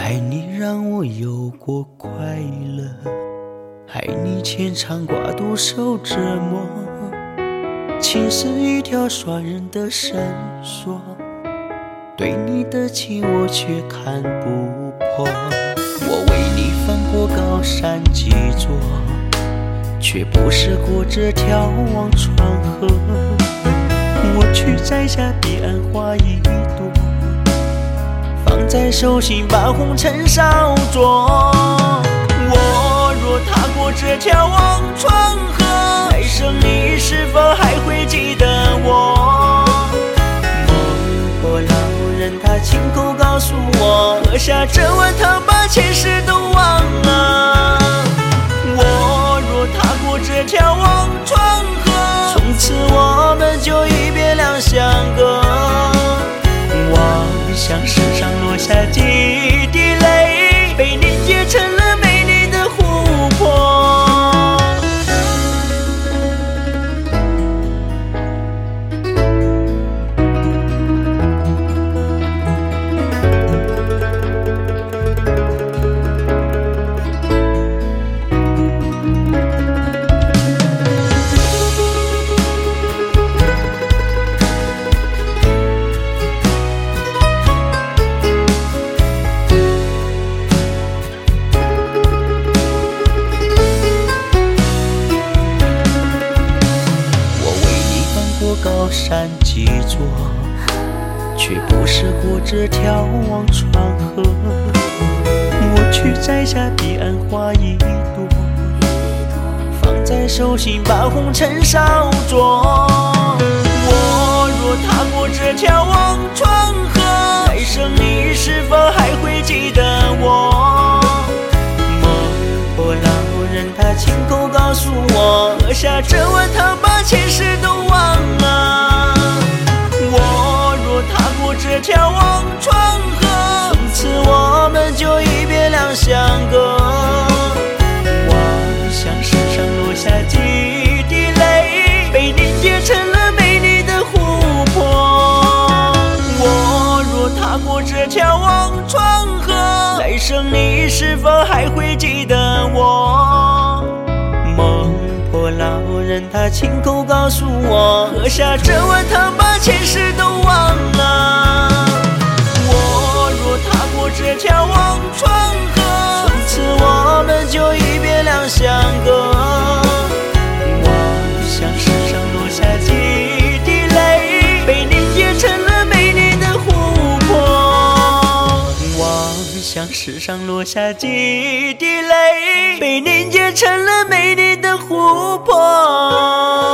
爱你让我有过快乐，爱你牵肠挂肚受折磨，情是一条双人的绳索，对你的情我却看不破。我为你翻过高山几座，却不是过这条忘川河。我去摘下彼岸花一朵，放在手心把红尘烧灼。我若踏过这条忘川河，来生你是否还会记得我？孟婆老人他亲口告诉我，喝下这碗汤把前世都忘了。我若踏过这条忘川河，从此我们就一别两相隔。望向世上落下几滴泪，被凝结成了美丽的湖泊。高山几座，却不是过这条忘川河。我去摘下彼岸花一朵，放在手心把红尘烧灼。我若踏过这条忘川河，来生你是否还会记得我？孟婆老人他亲口告诉我，喝下这碗汤把前世都忘了。我若踏过这条忘川河，从此我们就一别两相隔。望向世上落下几滴泪，被凝结成了美丽的湖泊。我若踏过这条忘川河，来生你是否还会记得我？孟婆老人他亲口告诉我，喝下这碗汤把前世都忘了。我若踏过这条忘川河，从此我们就一别两相隔。望向世上落下几滴泪，被凝结成了美丽的湖泊。望向世上落下几滴泪，被凝结成了美丽的湖泊。